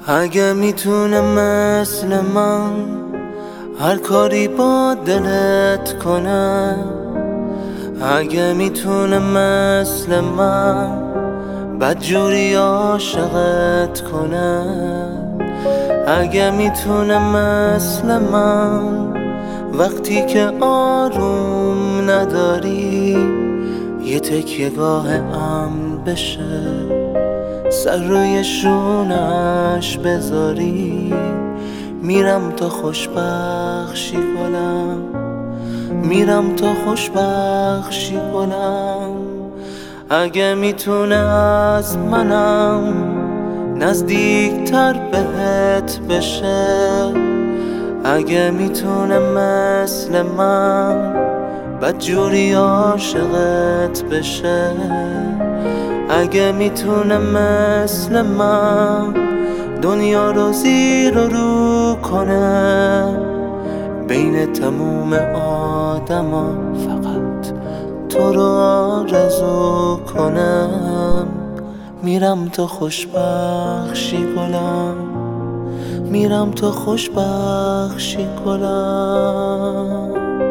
اگه میتونه مثل من هر کاری با دلت کنه، اگه میتونه مثل من بدجوری عاشقت کنه، اگه میتونه مثل من وقتی که آروم نداری یه تکیه گاه امن بشه، سر روی شونش بذاری، میرم تا خوشبخشی کنم، میرم تا خوشبخشی کنم. اگه میتونه از منم نزدیکتر بهت بشه، اگه میتونه مثل من بدجوری عاشقت بشه، اگه میتونه مثل من دنیا رو زیر و رو کنه، بین تموم آدما فقط تو رو آرزو کنم. میرم تا خوشبخشی کنم، میرم تا خوشبخشی کنم.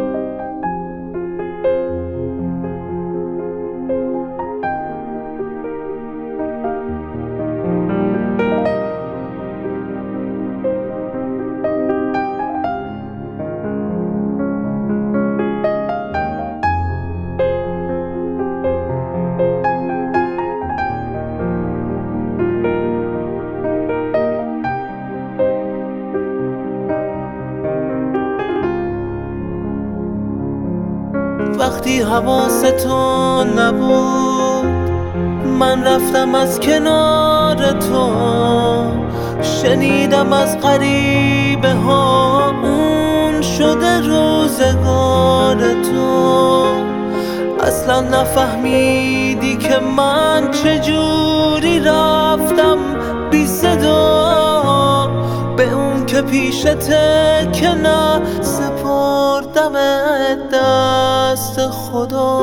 وقتی حواستو نبود من رفتم از کنار تو، شنیدم از غریبه ها اون شده روزگار تو. اصلا نفهمیدی که من چجوری رفتم بی صدا به اون که پیشته که نه سپردم دست خدا.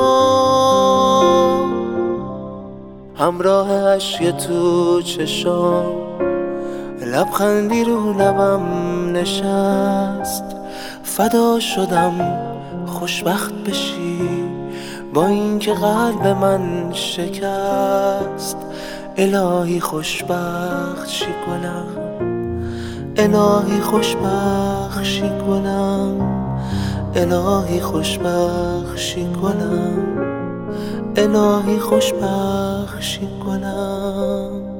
همراه اشک تو چشام لبخندی رو لبم نشست، فدا شدم خوشبخت بشی با اینکه قلب من شکست. الهی خوشبخت شی کنم، الهی خوشبخت شی کنم، الهی خوشبخت شی کنم، الهی خوشبخت شی کنم.